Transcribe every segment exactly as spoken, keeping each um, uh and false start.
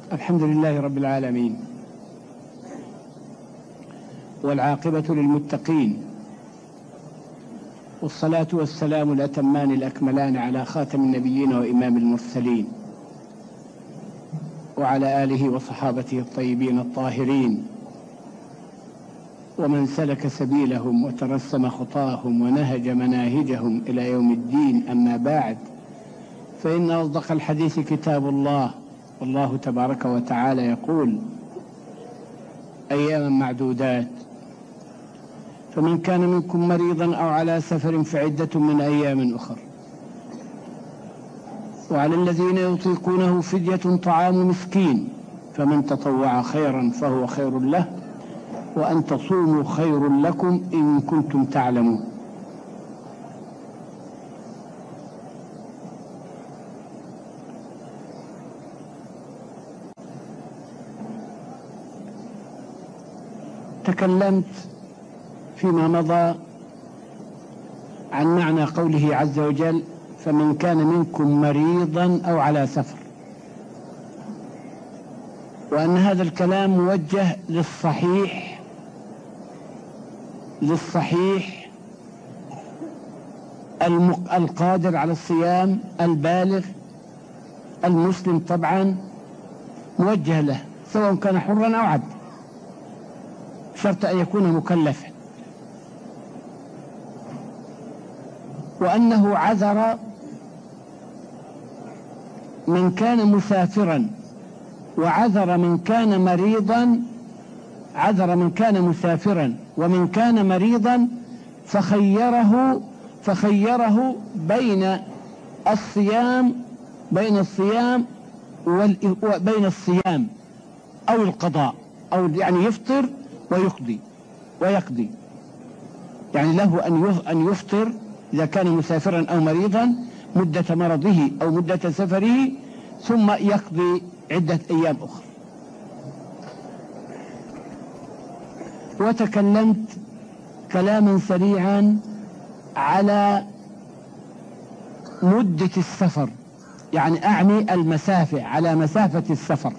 الحمد لله رب العالمين، والعاقبة للمتقين، والصلاة والسلام الأتمان الأكملان على خاتم النبيين وإمام المرسلين، وعلى آله وصحابته الطيبين الطاهرين، ومن سلك سبيلهم وترسم خطاهم ونهج مناهجهم إلى يوم الدين. أما بعد، فإن أصدق الحديث كتاب الله، والله تبارك وتعالى يقول: أياما معدودات، فمن كان منكم مريضا أو على سفر فعدة من أيام أخر، وعلى الذين يطيقونه فدية طعام مسكين، فمن تطوع خيرا فهو خير له، وأن تصوموا خير لكم إن كنتم تعلمون. تكلمت فيما مضى عن معنى قوله عز وجل: فمن كان منكم مريضا أو على سفر، وأن هذا الكلام موجه للصحيح للصحيح القادر على الصيام البالغ المسلم، طبعا موجه له سواء كان حرا أو عبدا، شرط أن يكون مكلفا، وأنه عذر من كان مسافرا، وعذر من كان مريضا، عذر من كان مسافرا ومن كان مريضا، فخيره فخيره بين الصيام بين الصيام وبين الصيام أو القضاء، أو يعني يفطر ويقضي ويقضي يعني له أن يفطر إذا كان مسافرا أو مريضا مدة مرضه أو مدة سفره، ثم يقضي عدة أيام أخرى. وتكلمت كلاما سريعا على مدة السفر، يعني أعني المسافة، على مسافة السفر،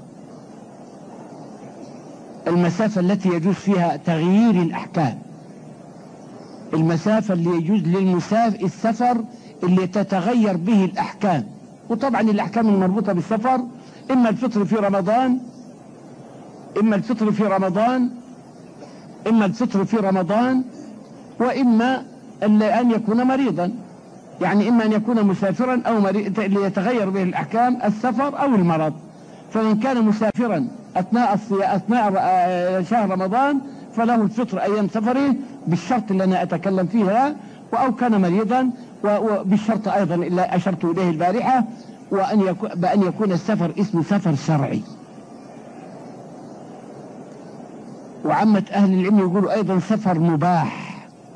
المسافة التي يجوز فيها تغيير الأحكام، المسافة اللي يجوز للمسافر السفر اللي تتغير به الأحكام. وطبعا الأحكام المربوطة بالسفر إما الفطر في رمضان إما الفطر في رمضان إما الفطر في رمضان وإما أن يكون مريضا، يعني إما أن يكون مسافرا أو مريض اللي يتغير به الأحكام السفر أو المرض. فمن كان مسافرا أثناء أثناء شهر رمضان فله الفطر أيام سفره بالشرط اللي أنا أتكلم فيها، أو كان مريضا وبالشرط أيضا اللي أشرت إليه البارحة، وأن يكون بأن يكون السفر اسمه سفر شرعي. وعامة أهل العلم يقولوا أيضا سفر مباح،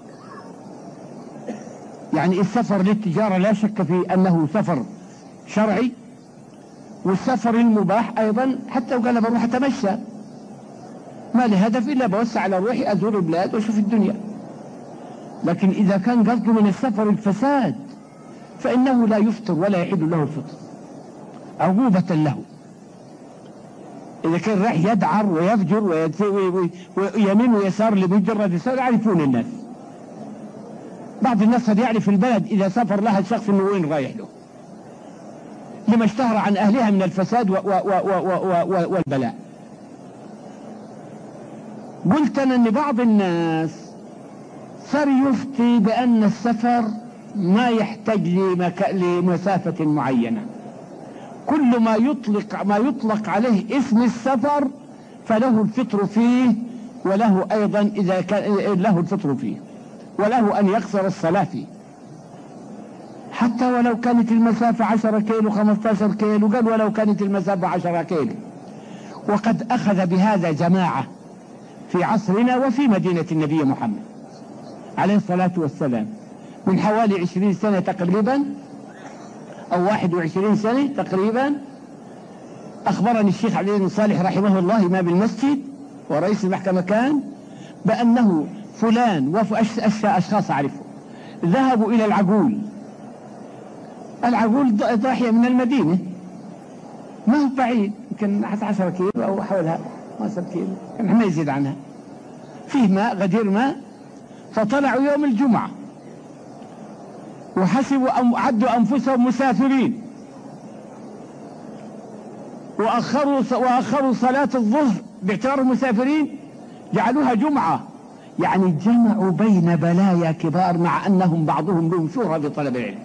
يعني السفر للتجارة لا شك في أنه سفر شرعي، والسفر المباح أيضا حتى وقال بروح أتمشى ما لهدف إلا بوسع على روحي أزور البلاد وأشوف الدنيا. لكن إذا كان قصده من السفر الفساد فإنه لا يفطر ولا يحل له الفطر عقوبة له. إذا كان راح يدعر ويفجر ويمين ويسار اللي بيجرد يسار يعرفون الناس، بعض الناس يعرف البلد إذا سافر لها الشخص إنه وين رايح له، لما اشتهر عن أهلها من الفساد و و و و و والبلاء. قلت أنا أن بعض الناس صار يفتي بأن السفر ما يحتاج لمسافة معينة، كل ما يطلق ما يطلق عليه اسم السفر فله الفطر فيه، وله أيضا إذا كان له الفطر فيه، وله أن يقصر الصلاة فيه، حتى ولو كانت المسافة عشرة كيلو خمسة عشر كيلو، قال ولو كانت المسافة عشرة كيلو. وقد أخذ بهذا جماعة في عصرنا وفي مدينة النبي محمد عليه الصلاة والسلام من حوالي عشرين سنة تقريبا أو واحد وعشرين سنة تقريبا. أخبرني الشيخ علي بن صالح رحمه الله إمام المسجد ورئيس المحكمة كان بأنه فلان وأشخاص أعرفه ذهبوا إلى العقول. العقول ضاحية من المدينة، ما هو بعيد، يمكن عشرة كيلو أو حولها خمسة كيلو، كان ما يزيد عنها. فيه ماء، غدير ماء. فطلعوا يوم الجمعة وحسبوا أم عدوا أنفسهم مسافرين، وأخروا وأخروا صلاة الظهر باعتبارهم مسافرين، جعلوها جمعة. يعني جمعوا بين بلايا كبار، مع أنهم بعضهم لهم شهرة بطلب العلم.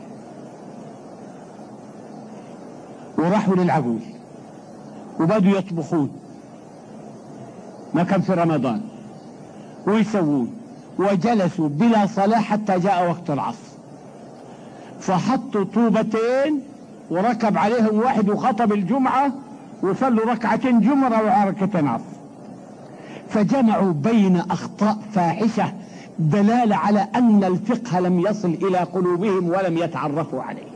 وراحوا للعقول وبدوا يطبخون، ما كان في رمضان، ويسوون، وجلسوا بلا صلاة حتى جاء وقت العصر. فحطوا طوبتين وركب عليهم واحد وخطب الجمعة، وصلوا ركعتين جمرة وركعتين عصر. فجمعوا بين أخطاء فاحشة دلالة على أن الفقه لم يصل إلى قلوبهم ولم يتعرفوا عليه.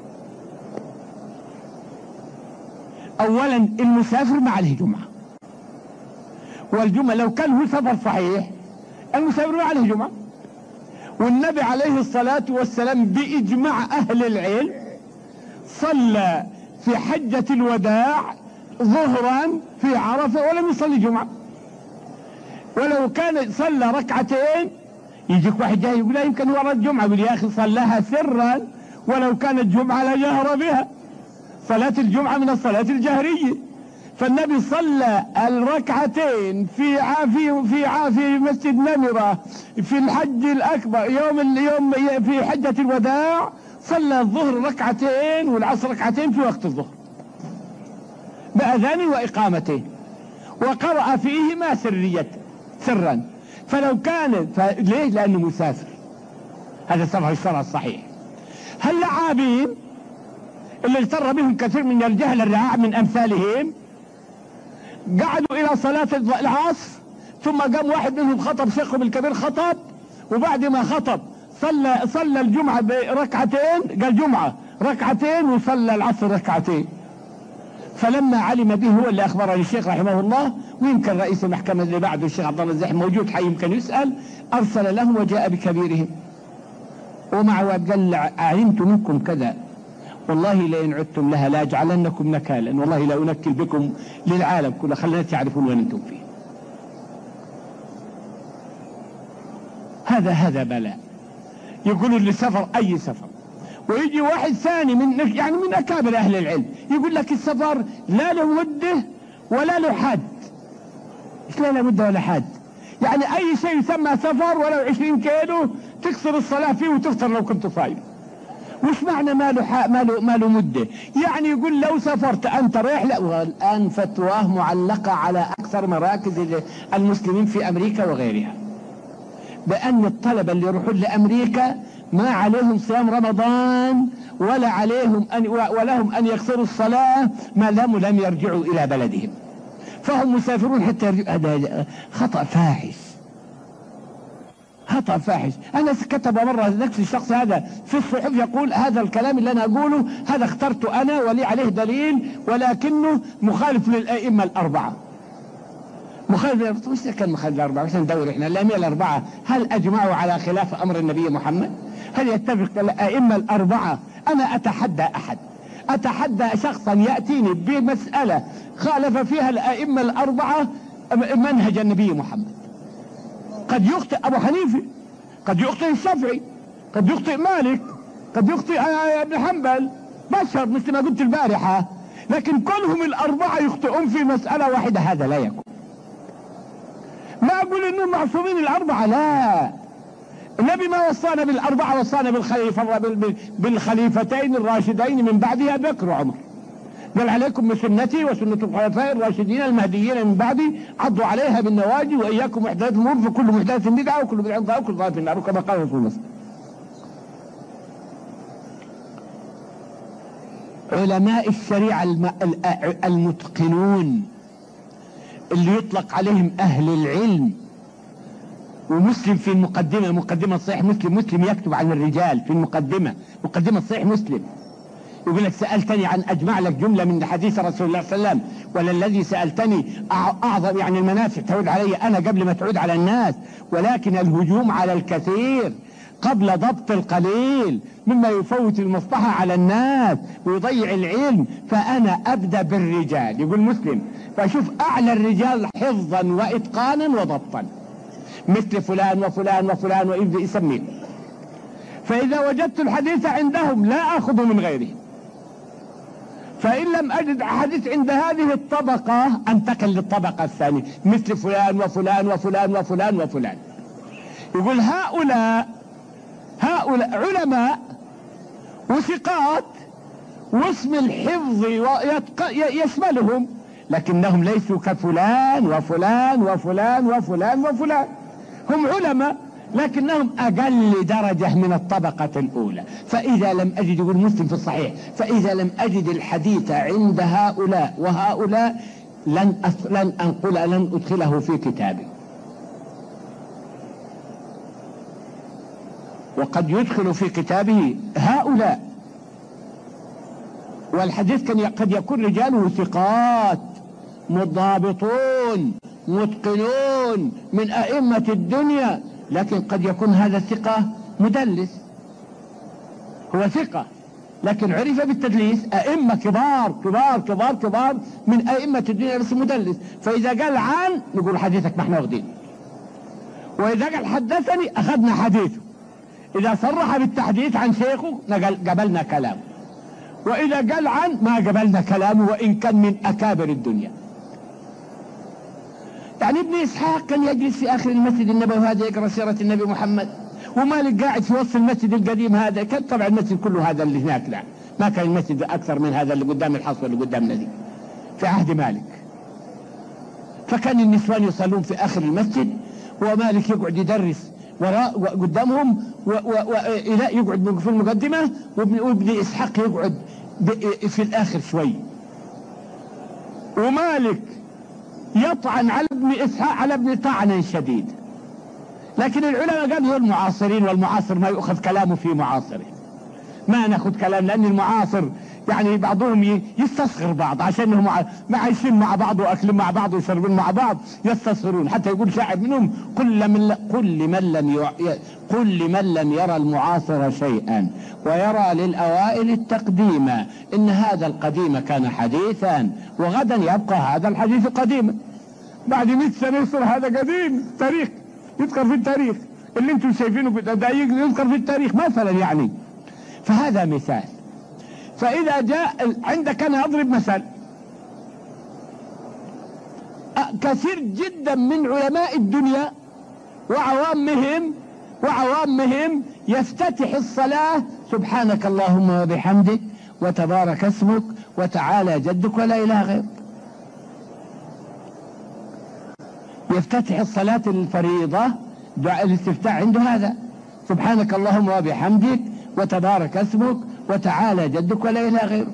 أولا المسافر ما عليه جمعة، والجمعة لو كان هو سفر صحيح المسافر ما عليه جمعة. والنبي عليه الصلاة والسلام بإجماع أهل العلم صلى في حجة الوداع ظهرا في عرفة ولم يصلي جمعة. ولو كان صلى ركعتين يجيك واحد جاي يقول لا يمكن ورا الجمعة، يقول يا أخي صلاها سرا، ولو كانت جمعة لجهر بها. صلاة الجمعة من الصلاة الجهرية، فالنبي صلى الركعتين في في في في مسجد نمرة في الحج الأكبر يوم اليوم في حجة الوداع، صلى الظهر ركعتين والعصر ركعتين في وقت الظهر بأذان وإقامتين، وقرأ فيهما سرية سرا. فلو كان ليه؟ لأنه مسافر، هذا سبب الشرع الصحيح. هل لعابين اللي اغتر بهم كثير من الجهل الرعاع من أمثالهم قعدوا إلى صلاة العصر، ثم قام واحد منهم خطب شيخهم الكبير خطب، وبعد ما خطب صلى صلى الجمعة بركعتين، قال جمعة ركعتين وصلى العصر ركعتين. فلما علم به هو اللي أخبرني الشيخ رحمه الله، ويمكن رئيس المحكمة اللي بعده الشيخ عبد الله الزاحم موجود حي يمكن يسأل، أرسل لهم وجاء بكبيرهم ومع قال علمت منكم كذا، والله لئن عدتم لها لا أجعلنكم نكالا، والله لا أنكل بكم للعالم كله، خلنا تعرفون وين أنتم فيه. هذا هذا بلاء. يقولوا اللي سفر أي سفر، ويجي واحد ثاني من يعني من أكابر أهل العلم يقول لك السفر لا له مدة ولا له حد. إيش لا له مدة ولا حد؟ يعني أي شيء يسمى سفر ولو عشرين كيلو تكسر الصلاة فيه وتفطر لو كنت صايم. وش معنى ما له ما له ما له مدة؟ يعني يقول لو سافرت أنت رحلة، والآن فتواه معلقة على أكثر مراكز المسلمين في أمريكا وغيرها، بأن الطلبة اللي يروحون لأمريكا ما عليهم صيام رمضان ولا عليهم أن ولهم أن يقصروا الصلاة ما داموا لم يرجعوا إلى بلدهم، فهم مسافرون حتى يرجعوا. هذا خطأ فاحش، خطأ فاحش. أنا كتب مرة نفس الشخص هذا في الصحف يقول هذا الكلام اللي أنا أقوله هذا اخترته أنا ولي عليه دليل، ولكنه مخالف للأئمة الأربعة. مخالف وش كان مخالف الأربعة؟ عشان ندور إحنا الأئمة الأربعة هل أجمعوا على خلاف أمر النبي محمد؟ هل يتفق الأئمة الأربعة؟ أنا أتحدى أحد، أتحدى شخصا يأتيني بمسألة خالف فيها الأئمة الأربعة منهج النبي محمد. قد يخطئ أبو حنيفة، قد يخطئ الشافعي، قد يخطئ مالك، قد يخطئ ابن حنبل، بشر مثل ما قلت البارحة، لكن كلهم الأربعة يخطئون في مسألة واحدة، هذا لا يكون. ما أقول إنهم معصومين الأربعة، لا، النبي ما وصانا بالأربعة، وصانا بالخليفة بالخليفتين الراشدين من بعدها أبي بكر وعمر، قال عليكم بسنتي وسنة الخلفاء الراشدين المهديين من بعدي عضوا عليها بالنواجذ وإياكم محدثات الأمور فكل محدثة بدعة وكل بدعة ضلالة وكل ضلالة في النار، كما قال رسول الله. علماء الشريعة المتقنون اللي يطلق عليهم أهل العلم، ومسلم في المقدمة، مقدمة صحيح مسلم، مسلم يكتب عن الرجال في المقدمة، مقدمة صحيح مسلم، يقول لك سألتني عن أجمع لك جملة من حديث رسول الله صلى الله عليه وسلم، ولا الذي سألتني أعظم يعني المنافع تعود علي أنا قبل ما تعود على الناس، ولكن الهجوم على الكثير قبل ضبط القليل مما يفوت المصلحة على الناس ويضيع العلم، فأنا أبدأ بالرجال. يقول مسلم فشوف اعلى الرجال حفظا واتقانا وضبطا مثل فلان وفلان وفلان ويبدأ يسميه. فاذا وجدت الحديث عندهم لا اخذه من غيرهم، فان لم اجد حديث عند هذه الطبقة انتقل للطبقة الثانية مثل فلان وفلان وفلان وفلان وفلان. يقول هؤلاء هؤلاء علماء وثقات واسم الحفظ يشملهم، لكنهم ليسوا كفلان وفلان وفلان وفلان وفلان. هم علماء لكنهم اقل درجة من الطبقة الاولى. فاذا لم اجد، يقول مسلم في الصحيح، فاذا لم اجد الحديث عند هؤلاء وهؤلاء لن أص... لن انقل لن ادخله في كتابي. وقد يدخل في كتابه هؤلاء، والحديث كان قد يكون رجاله ثقات مضابطون متقنون من ائمة الدنيا، لكن قد يكون هذا الثقة مدلس. هو ثقة لكن عرف بالتدليس، ائمة كبار كبار كبار كبار من ائمة الدنيا بس مدلس. فاذا قال عن نقول حديثك ما احنا واخدين، واذا قال حدثني اخذنا حديثه، اذا صرح بالتحديث عن شيخه قبلنا كلامه، واذا قال عن ما قبلنا كلامه وان كان من اكابر الدنيا. يعني ابن اسحاق كان يجلس في اخر المسجد النبوي هذا يقرا سيرة النبي محمد، ومالك قاعد في وسط المسجد القديم هذا. كان طبعا المسجد كله هذا اللي هناك، لا ما كان المسجد اكثر من هذا اللي قدام الحصر اللي قدامنا دي في عهد مالك. فكان النسوان يصلون في اخر المسجد ومالك يقعد يدرس وراء قدامهم، وإلى يقعد في المقدمة، وابن إسحاق يقعد في الآخر شوي. ومالك يطعن على ابن إسحاق على ابن طعنا شديد، لكن العلماء قالوا المعاصرين، والمعاصر ما يؤخذ كلامه في معاصره، ما ناخذ كلام، لأن المعاصر يعني بعضهم يستصغر بعض عشانهم ما عايشين مع بعض واكلين مع بعض ويشربون مع بعض، يستصغرون. حتى يقول شاعر منهم كل من كل من لم ي... كل من لم يرى المعاصر شيئا ويرى للاوائل التقديم، ان هذا القديم كان حديثا وغدا يبقى هذا الحديث قديما. بعد مئة سنة يصير هذا قديم، تاريخ يذكر في التاريخ، اللي انتم شايفينه بدقائق يذكر في التاريخ مثلا يعني. فهذا مثال. فإذا جاء عندك، أنا أضرب مثل، كثير جدا من علماء الدنيا وعوامهم وعوامهم يفتتح الصلاة سبحانك اللهم وبحمدك وتبارك اسمك وتعالى جدك ولا إله غيرك. يفتتح الصلاة الفريضة دعاء الاستفتاح عنده هذا، سبحانك اللهم وبحمدك وتبارك اسمك وتعالى جدك ولا إله غيره.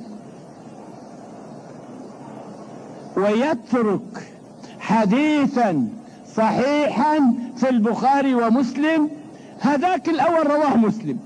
ويترك حديثا صحيحا في البخاري ومسلم، هذاك الأول رواه مسلم،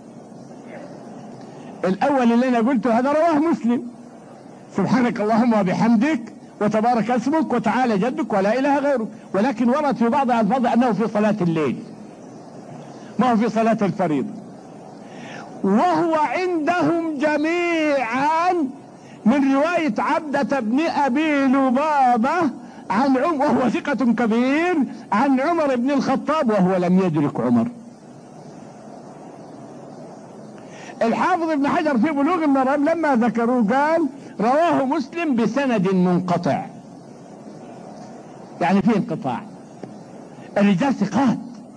الأول اللي أنا قلته هذا رواه مسلم، سبحانك اللهم وبحمدك وتبارك اسمك وتعالى جدك ولا إله غيره، ولكن ورد في بعض الألفاظ أنه في صلاة الليل ما هو في صلاة الفريضة. وهو عندهم جميعا من رواية عبدة بن أبي لبابة عن عمر، وهو ثقة كبير، عن عمر بن الخطاب وهو لم يدرك عمر. الحافظ ابن حجر في بلوغ المرام لما ذكروا قال رواه مسلم بسند منقطع، يعني فيه انقطاع. الرجال ثقات،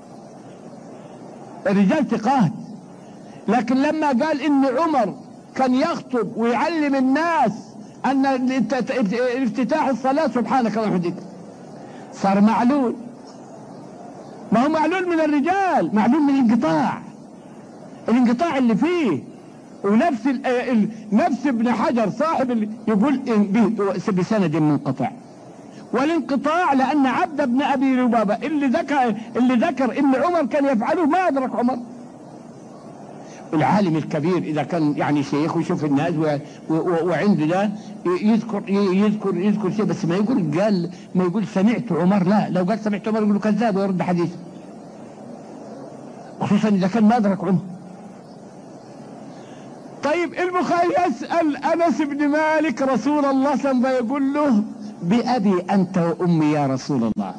الرجال ثقات، لكن لما قال ان عمر كان يخطب ويعلم الناس ان افتتاح الصلاة سبحانك اللهم وبحمدك صار معلول. ما هو معلول من الرجال، معلول من الانقطاع، الانقطاع اللي فيه. ونفس ال ال نفس ابن حجر صاحب اللي يقول بسند منقطع، والانقطاع لان عبد بن ابي لبابة اللي ذكر اللي ذكر ان عمر كان يفعله ما ادرك عمر. العالم الكبير اذا كان يعني شيخ ويشوف الناس وعنده ده يذكر يذكر يذكر شيء، بس ما يقول قال ما يقول سمعت عمر، لا، لو قال سمعت عمر يقول له كذاب ويرد حديثه، خصوصا اذا كان ما ادرك عمر. طيب البخاري يسأل انس بن مالك رسول الله صلى الله عليه وسلم يقول له بأبي أنت وأمي يا رسول الله،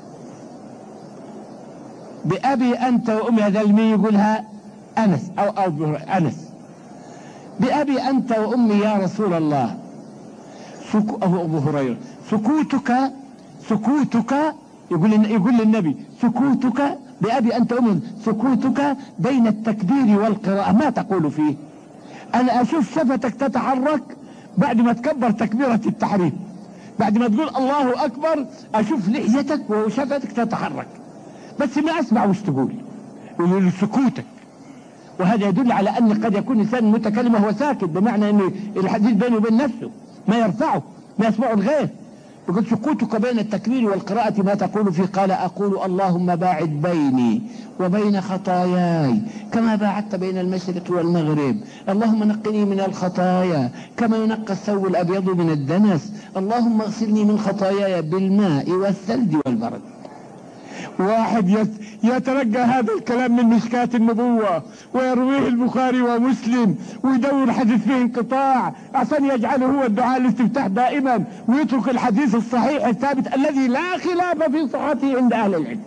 بأبي أنت وأمي. هذا المي يقولها أنس أو أو أنس. بأبي أنت وأمي يا رسول الله، سكو أبو هريرة، سكوتك سكوتك يقول يقول للنبي سكوتك بأبي أنت وأمي، سكوتك بين التكبير والقراءة ما تقول فيه؟ أنا أشوف شفتك تتحرك بعد ما تكبر تكبيرة التحريم، بعد ما تقول الله أكبر أشوف لحيتك وشفتك تتحرك، بس ما أسمع وش تقول. يقول سكوتك، وهذا يدل على أن قد يكون إنسان متكلم وهو ساكت، بمعنى أن الحديث بينه وبين نفسه ما يرفعه ما يسمعه الغير. يقول سكوتك بين التكبير والقراءة ما تقول فيه؟ قال أقول اللهم باعد بيني وبين خطاياي كما باعدت بين المشرق والمغرب، اللهم نقني من الخطايا كما ينقى الثوب الأبيض من الدنس، اللهم اغسلني من خطاياي بالماء والثلج والبرد. واحد يترجى هذا الكلام من مشكاة النبوة ويرويه البخاري ومسلم ويدور حديث فيه انقطاع عشان يجعله هو الدعاء الاستفتاح دائما، ويترك الحديث الصحيح الثابت الذي لا خلاف في صحته عند أهل العلم.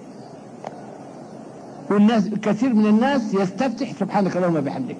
والناس كثير من الناس يستفتح سبحانك اللهم بحمدك،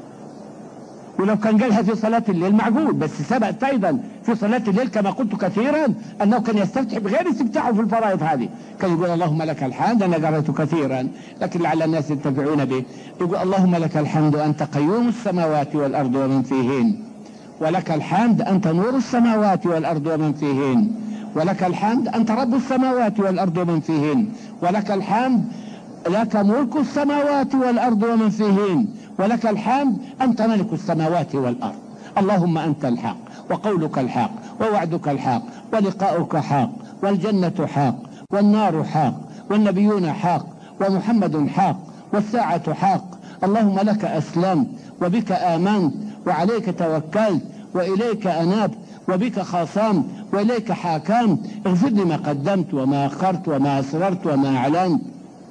ولو كان قالها في صلاة الليل معقول، بس ثبت أيضا في صلاة الليل كما قلت كثيرا أنه كان يستفتح بغير استفتاحه في الفرائض هذه، كان يقول اللهم لك الحمد. أنا قرأت كثيرا لكن لعل الناس ينتفعون به. يقول اللهم لك الحمد أنت قيوم السماوات والأرض ومن فيهن، ولك الحمد أنت نور السماوات والأرض ومن فيهن، ولك الحمد أنت رب السماوات والأرض ومن فيهن، ولك الحمد لك ملك السماوات والأرض ومن فيهن، ولك الحمد أنت ملك السماوات والأرض. اللهم أنت الحق وقولك الحق ووعدك الحق ولقاؤك حق والجنة حق والنار حق والنبيون حق ومحمد حق والساعة حق. اللهم لك أسلمت وبك آمنت وعليك توكلت وإليك أنبت وبك خاصمت وإليك حاكمت، اغفر لي ما قدمت وما أخرت وما أسررت وما أعلنت،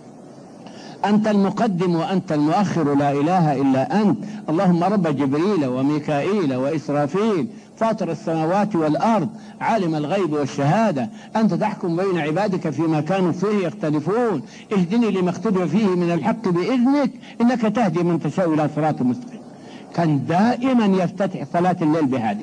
أنت المقدم وأنت المؤخر لا إله إلا أنت. اللهم رب جبريل وميكائيل وإسرافيل فاطر السماوات والأرض عالم الغيب والشهادة، أنت تحكم بين عبادك فيما كانوا فيه يختلفون، اهدني لما اختلف فيه من الحق بإذنك إنك تهدي من تشاء إلى صراط مستقيم. كان دائما يفتتح صلاة الليل بهذه.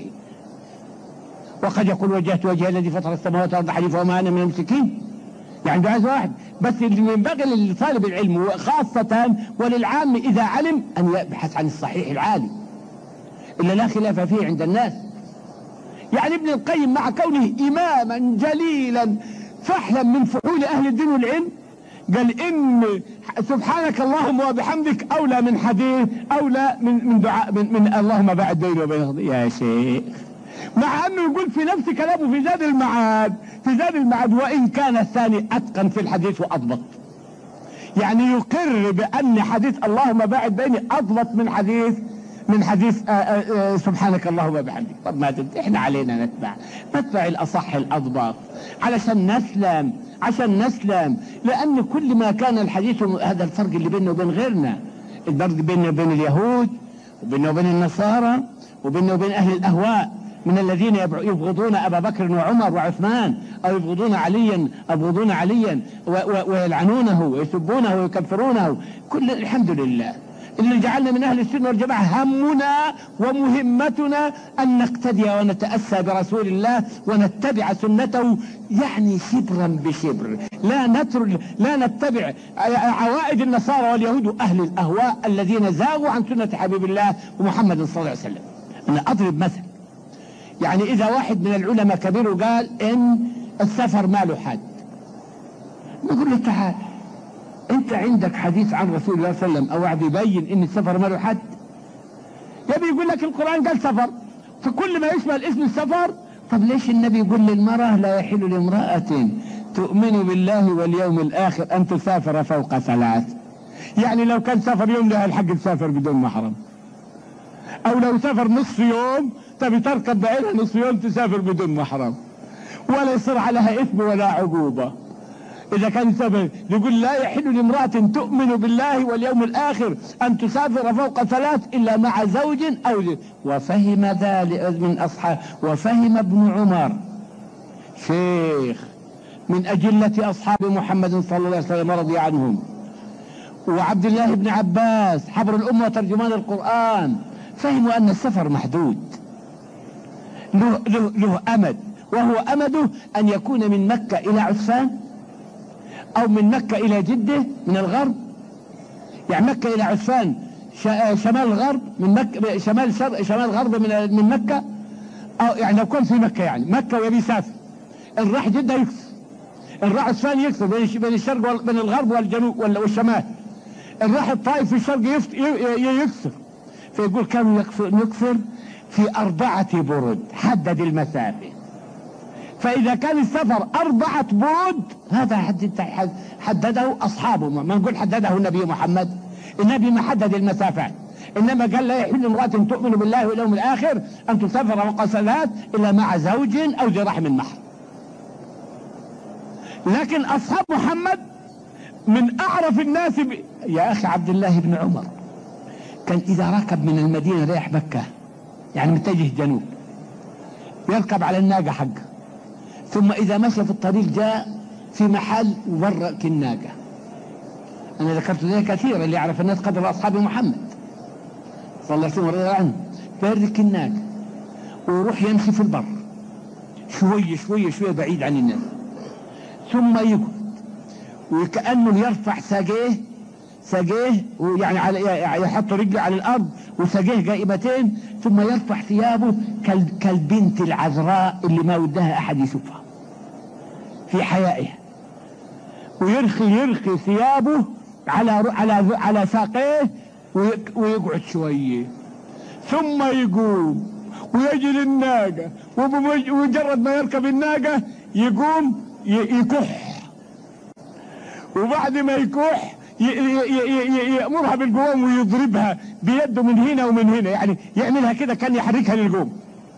وقد يقول وجهت وجهي الذي فطر السماوات والأرض حنيفا وما أنا من المشركين، يعني عايز واحد بس. اللي ينبغي لطالب العلم خاصة وللعام إذا علم أن يبحث عن الصحيح العالي إلا لا خلاف فيه عند الناس. يعني ابن القيم مع كونه إماما جليلا فحلا من فحول أهل الدين والعلم قال إن سبحانك اللهم وبحمدك أولى من حديث أولى من من دعاء من, من اللهم باعد بيني وبين يا شيخ، مع أنه يقول في نفس كلامه في زاد المعاد في زاد المعاد وإن كان الثاني أتقن في الحديث وأضبط، يعني يقر بأن حديث اللهم باعد بيني أضبط من حديث من حديث آآ آآ سبحانك اللهم وبحمدك. طب ما تد... احنا علينا نتبع نتبع الأصح الأضبط علشان نسلم عشان نسلم لأن كل ما كان الحديث هذا الفرق اللي بيننا وبين غيرنا، الفرق بيننا وبين اليهود وبيننا وبين النصارى وبيننا وبين أهل الأهواء من الذين يبغضون أبا بكر وعمر وعثمان أو يبغضون عليا يبغضون عليا ويلعنونه ويسبونه ويكفرونه. كل الحمد لله اللي جعلنا من أهل السنة والجماعة همنا ومهمتنا أن نقتدي ونتأسى برسول الله ونتبع سنته، يعني شبرا بشبر، لا نترك لا نتبع عوائد النصارى واليهود وأهل الأهواء الذين زاغوا عن سنة حبيب الله ومحمد صلى الله عليه وسلم. أنا أضرب مثل، يعني إذا واحد من العلماء كبير وقال إن السفر ما له حد، نقول له تعال انت عندك حديث عن رسول الله صلى الله عليه وسلم او واحد يبين ان السفر ما له حد؟ يبي يقول لك القرآن قال سفر فكل ما يشمل اسم السفر. طب ليش النبي يقول للمرأة لا يحل لامرأة تؤمن بالله واليوم الآخر أن تسافر فوق ثلاث؟ يعني لو كان سفر يوم لها الحق تسافر بدون محرم، او لو سافر نصف يوم تبي تركب بعينها نصف يوم تسافر بدون محرم ولا يصير عليها إثم ولا عقوبة. إذا كان سبب يقول لا يحل لامرأة تؤمن بالله واليوم الآخر أن تسافر فوق ثلاث إلا مع زوج أو زوج. وفهم ذلك من أصحاب وفهم ابن عمر شيخ من أجلة أصحاب محمد صلى الله عليه وسلم ورضي عنهم، وعبد الله بن عباس حبر الأمة وترجمان القرآن، فهموا أن السفر محدود له, له, له أمد، وهو أمده أن يكون من مكة إلى عسفان، أو من مكة إلى جدة من الغرب، يعني مكة إلى عسفان شمال الغرب من مكة، شمال شرق شمال غرب من من مكة، أو يعني لو كان في مكة يعني مكة ويبي يسافر، إن راح جدة يكسر، إن راح عسفان يكسر بين الشرق بين الغرب والجنوب والشمال، إن راح الطائف في الشرق يكسر. فيقول كانوا يكسر في أربعة برد، حدد المسافة. فإذا كان السفر أربعة برود هذا حدده أصحابه، ما نقول حدده النبي محمد، النبي ما حدد المسافات، إنما قال لا يحل امرأة تؤمن بالله واليوم الآخر أن تسافر فوق ثلاث إلا مع زوج أو ذي رحم محرم. لكن أصحاب محمد من أعرف الناس ب... يا أخي عبد الله بن عمر كان إذا ركب من المدينة رايح مكة يعني متجه جنوب يركب على الناقة حقه، ثم إذا مشى في الطريق جاء في محل وبرك الناقة. أنا ذكرت ذلك كثيرا اللي يعرف الناس قدر أصحاب محمد صلى الله عليه وسلم رضي الله عنه، فيرك الناقة ويروح يمشي في البر شوية شوية شوية بعيد عن الناس، ثم يقعد وكأنه يرفع ساقيه ساقيه ويعني على يحط رجله على الأرض وساقيه قائمتين، ثم يرفع ثيابه كالبنت العذراء اللي ما ودها أحد يشوفها في حيائها، ويرخي يرخي ثيابه على على على ساقيه ويقعد شويه، ثم يقوم ويجي للناقة، ومجرد ما يركب الناقة يقوم يكح، وبعد ما يكح يأمرها بالقوم ويضربها بيده من هنا ومن هنا، يعني يعملها كده كان يحركها للقوم.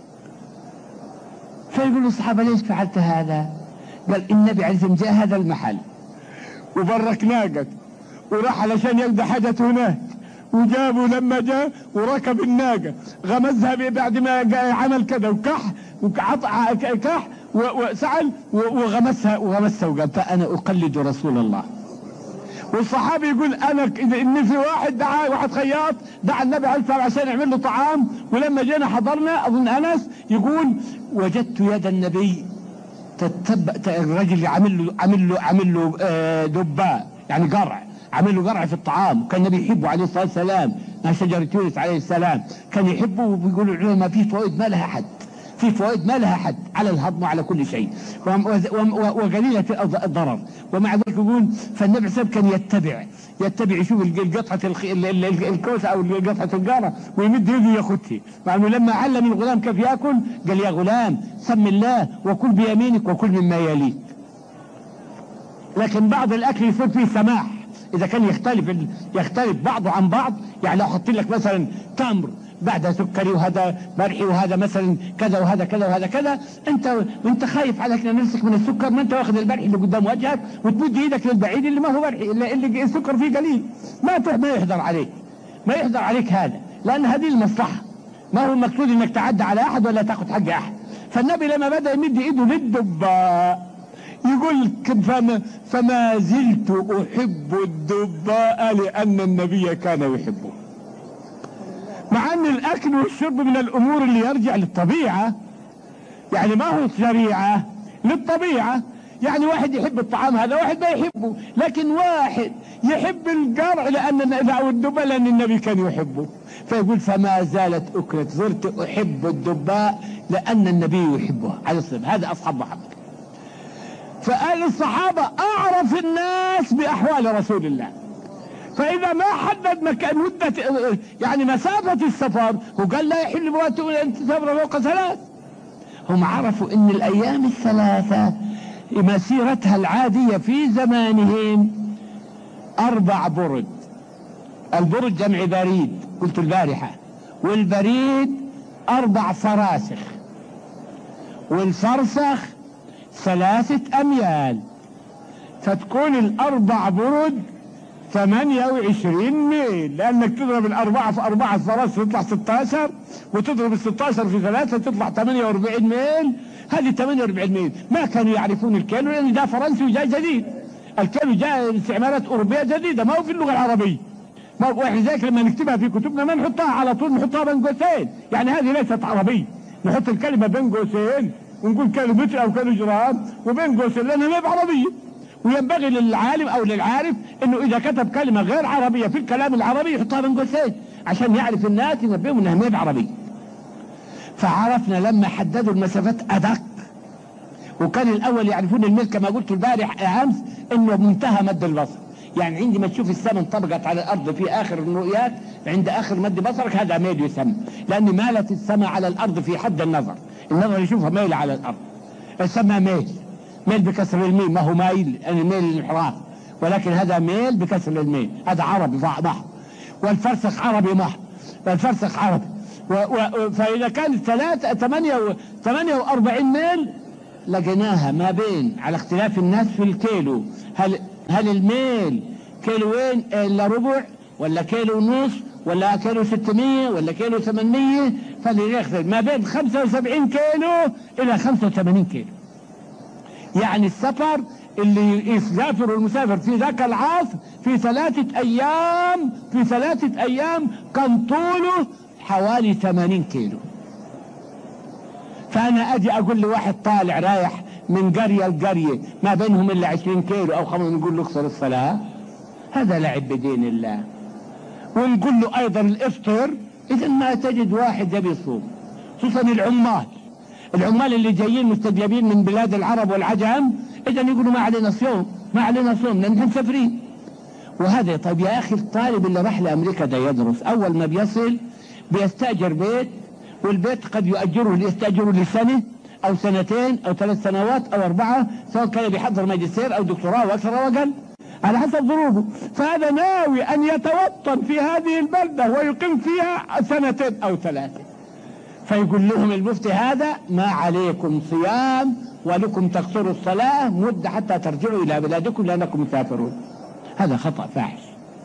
فيقول الصحابة ليش فعلت هذا؟ قال النبي عليه الصلاة والسلام جاء هذا المحل وبرك ناقته وراح علشان يقضي حاجته هناك، وجابه لما جاء وركب الناقة غمزها بعد ما عمل كده وكح وقطع كح وسعل وغمسها وغمسها وقال فأنا أقلد رسول الله. والصحابي يقول أنا إن في واحد دعا واحد خياط دعا النبي عليه الصلاة والسلام عشان يعمل له طعام، ولما جينا حضرنا أظن أنس يقول وجدت يد النبي تتبع الرجل عمل له عمل له عمل له دباء يعني قرع، عمل له قرع في الطعام، وكان النبي يحبه عليه الصلاة والسلام مع شجرة يونس عليه السلام، كان يحبه، وبيقولوا العلماء فيه فوائد ما لها حد، في فوائد ما لها حد على الهضم وعلى كل شيء وقليلة الضرر. ومع ذلك يقول فالنبي صلى الله عليه وسلم كان يتبع يتبع يشوف القطعة الكوسة أو قطعة القارة ويمد يده ياخذها، مع أنه لما علم الغلام كيف يأكل قال يا غلام سم الله وكل بيمينك وكل مما يليك. لكن بعض الأكل يصير فيه سماح إذا كان يختلف يختلف بعضه عن بعض، يعني لو حط لك مثلا تمر بعد سكري وهذا مرحي وهذا مثلا كذا وهذا كذا وهذا كذا، انت وانت خايف عليك نفسك من السكر، ما انت واخذ البرحي اللي قدام وجهك وتمد ايدك للبعيد اللي ما هو برحي اللي, اللي السكر فيه قليل، ما ما يحضر عليك ما يحضر عليك هذا، لان هذه المصلحه، ما هو المقصود انك تعدى على احد ولا تاخذ حق احد. فالنبي لما بدا يمد ايده للدباء يقول فما, فما زلت احب الدباء لان النبي كان يحبه، مع ان الاكل والشرب من الامور اللي يرجع للطبيعة، يعني ما هو شريعة للطبيعة، يعني واحد يحب الطعام هذا واحد ما يحبه، لكن واحد يحب القرع لان او الدباء لان النبي كان يحبه، فيقول فما زالت اكلت زرت احب الدباء لان النبي يحبه عليه الصلاة والسلام. هذا اصحاب محمد. فقال الصحابة اعرف الناس باحوال رسول الله، فإذا ما حدد مكان مدة يعني مسافة السفر، هو قال لا يحل امرأة أن تسافر فوق ثلاث، هم عرفوا أن الأيام الثلاثة مسيرتها العادية في زمانهم أربع برد. البرد جمع بريد قلت البارحة، والبريد أربع فراسخ، والفرسخ ثلاثة أميال، فتكون الأربع برد ثمانية وعشرين ميل، لأنك تضرب الأربعة في أربعة فراسخ تطلع ستاشر، وتضرب الستاشر في ثلاثة تطلع ثمانية وأربعين ميل، هذه ثمانية وأربعين ميل. ما كانوا يعرفون الكيلو لأن ده فرنسي وجاي جديد. الكيلو جاء استعمالات أوروبية جديدة، ما هو في اللغة العربية. ولذلك لما نكتبها في كتبنا ما نحطها على طول، نحطها بين قوسين، يعني هذه ليست عربية. نحط الكلمة بين قوسين ونقول كيلو متر أو كيلو جرام وبين قوسين لأنها ما بعربية. وينبغي للعالم أو للعارف إنه إذا كتب كلمة غير عربية في الكلام العربي يحطها بين قوسين عشان يعرف الناس ينبههم إنها ما بعربية. فعرفنا لما حددوا المسافات أدق، وكان الأول يعرفون الميل كما قلت البارح أمس إنه منتهى مد البصر. يعني عندما تشوف السماء انطبقت على الأرض في آخر الرؤيات عند آخر مد بصرك هذا ميل يسمى، لأن مالت السماء على الأرض في حد النظر، النظر يشوفها ميل على الأرض يسمى ميل. ميل بكسر الميم، ما هو مايل يعني ميل الانحراف، ولكن هذا ميل بكسر الميم. هذا عربي محض، والفرسخ عربي محض، والفرسخ عربي و و فإذا كانت ثلاثة ثمانية وأربعين ميل لقيناها ما بين على اختلاف الناس في الكيلو. هل هل الميل كيلوين الا ربع ولا كيلو ونص ولا كيلو ستمية ولا كيلو ثمانمية؟ فليختلف ما بين خمسة وسبعين كيلو الى خمسة وثمانين كيلو. يعني السفر اللي يسافر المسافر في ذاك العصر في ثلاثة ايام في ثلاثة ايام كان طوله حوالي ثمانين كيلو. فانا اجي اقول لواحد طالع رايح من قرية لقرية ما بينهم الا عشرين كيلو او خمسة، نقول له اقصر الصلاة؟ هذا لعب بدين الله. ونقول له ايضا الافطر، اذا ما تجد واحد يبي يصوم، خصوصا العمال العمال اللي جايين مستجلبين من بلاد العرب والعجم، اذا يقولوا ما علينا صوم ما علينا صوم لان نحن مسافرين. وهذا طيب يا اخي الطالب اللي راح لامريكا ده يدرس، اول ما بيصل بيستاجر بيت، والبيت قد يؤجره ليستاجره لسنة او سنتين او ثلاث سنوات او اربعة، سواء كان بيحضر ماجستير او دكتوراه واكثر او اقل على حسب ظروفه. فهذا ناوي ان يتوطن في هذه البلدة ويقيم فيها سنتين او ثلاثة. فيقول لهم المفتي هذا ما عليكم صيام ولكم تقصروا الصلاة مدة حتى ترجعوا الى بلادكم لانكم مسافرون. هذا خطأ فاحش.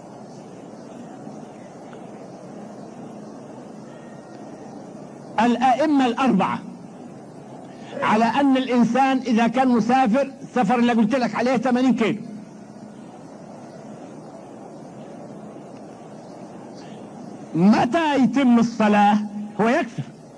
الائمة الاربعة على ان الانسان اذا كان مسافر السفر اللي قلت لك عليه ثمانين كيلو، متى يتم الصلاة؟ هو يكفر.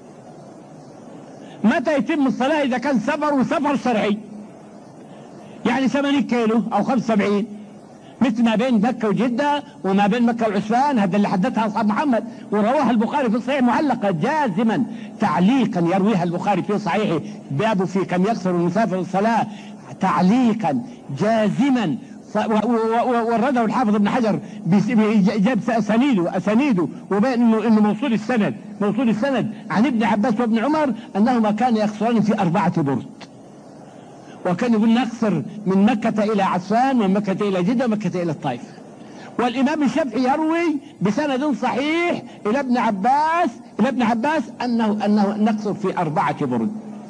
متى يتم الصلاة؟ اذا كان سفر وسفر شرعي، يعني ثمانين كيلو او خمسة وسبعين، مثل ما بين مكة وجدة وما بين مكة وعسفان، هذا اللي حدثها اصحاب محمد ورواها البخاري في الصحيح معلقة جازما تعليقا، يرويها البخاري في صحيحه بابه في كم يقصر المسافر الصلاة تعليقا جازما، ورده الحافظ ابن حجر جاب اسانيده اسانيده وبين انه انه موصول السند موصول السند عن ابن عباس وابن عمر انهما كانوا يقصران في اربعة برد، وكان يقول نقصر من مكة الى عسفان ومن مكة الى جدة ومكة الى الطائف. والامام الشافعي يروي بسند صحيح الى ابن عباس الى ابن عباس انه انه نقصر في اربعة برد،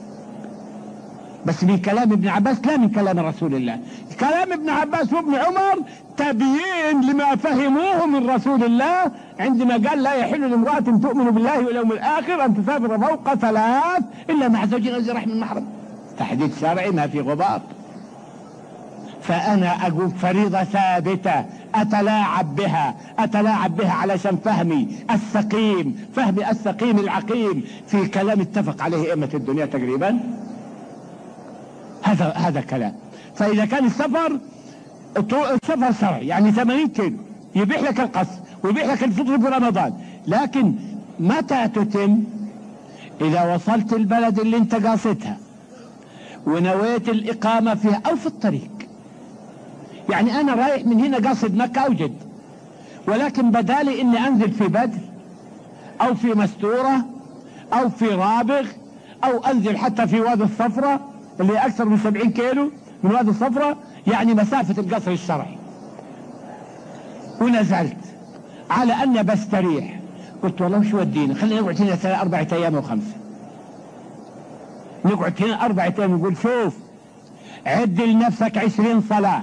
بس من كلام ابن عباس لا من كلام رسول الله. كلام ابن عباس وابن عمر تبيين لما فهموه من رسول الله عندما قال لا يحل لامرأة تؤمن بالله واليوم الاخر ان تسافر فوق ثلاث الا مع زوج او ذي رحم محرم. تحديد شرعي ما في غبار. فانا اقول فريضة ثابتة اتلاعب بها اتلاعب بها علشان فهمي السقيم فهمي السقيم العقيم في كلام اتفق عليه ائمة الدنيا تقريبا. هذا هذا كلام. فاذا كان السفر السفر شرعي يعني ثمانين كيلو يبيح لك القصر ويبيح لك الفطر في رمضان، لكن متى تتم؟ اذا وصلت البلد اللي انت قاصدها ونويت الاقامة فيها او في الطريق. يعني انا رايح من هنا قاصد مكة او جد، ولكن بدالي اني انزل في بدر او في مستورة او في رابغ او انزل حتى في وادي الصفرة اللي اكثر من سبعين كيلو من وادي الصفرة، يعني مسافة القصر الشرعي، ونزلت على اني بستريح. قلت والله شو ودينا، خلينا نقعد هنا ثلاث اربعة ايام او خمسة، نقعد هنا اربعة ايام. يقول شوف عد لنفسك عشرين صلاة،